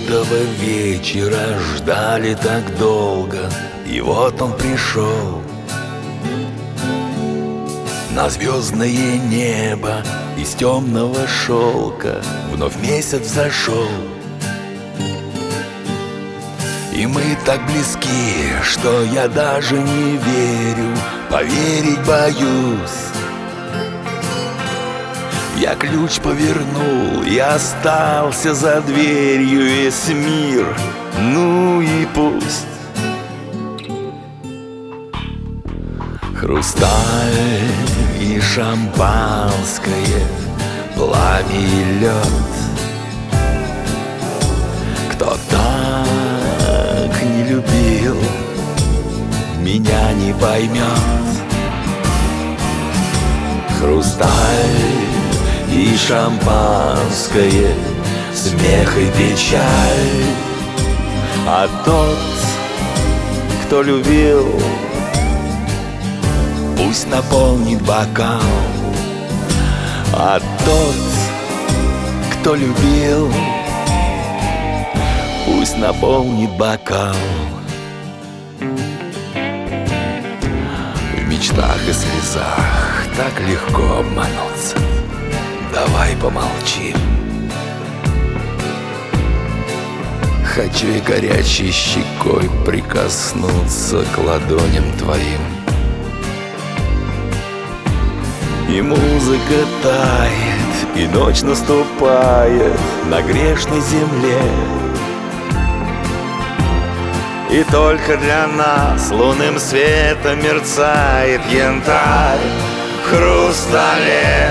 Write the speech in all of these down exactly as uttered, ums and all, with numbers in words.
этого вечера ждали так долго, и вот он пришел. На звездное небо из темного шелка вновь месяц взошел. И мы так близки, что я даже не верю, поверить боюсь. Я ключ повернул и остался за дверью весь мир, ну и пусть. Хрусталь и шампанское, пламя и лед. Кто так не любил, меня не поймет. Хрусталь и шампанское, смех и печаль. А тот, кто любил, пусть наполнит бокал. А тот, кто любил, пусть наполнит бокал. В мечтах и слезах так легко обмануться. Давай помолчим. Хочу и горячей щекой прикоснуться к ладоням твоим. И музыка тает, и ночь наступает на грешной земле. И только для нас лунным светом мерцает янтарь в хрустале.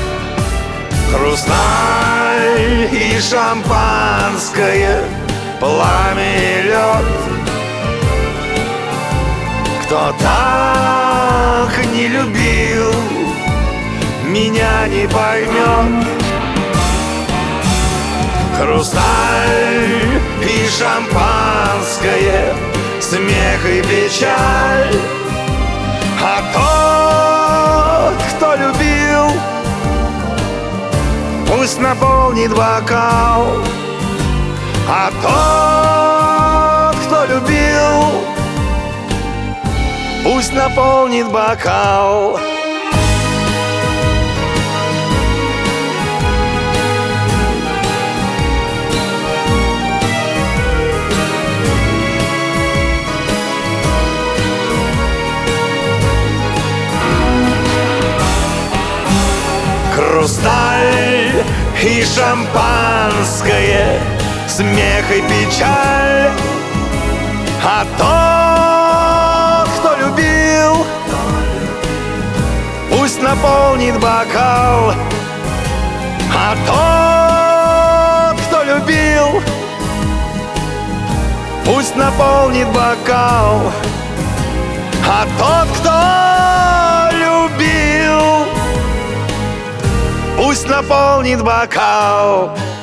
Хрусталь и шампанское, пламя и лед. Кто так не любил, меня не поймет. Хрусталь и шампанское, смех и печаль. А тот, кто любил, пусть наполнит бокал. А тот, кто любил, пусть наполнит бокал. Хрусталь и шампанское, смех и печаль. А тот, кто любил, пусть наполнит бокал. А тот, кто любил, пусть наполнит бокал. А тот, кто любил, пусть наполнит бокал.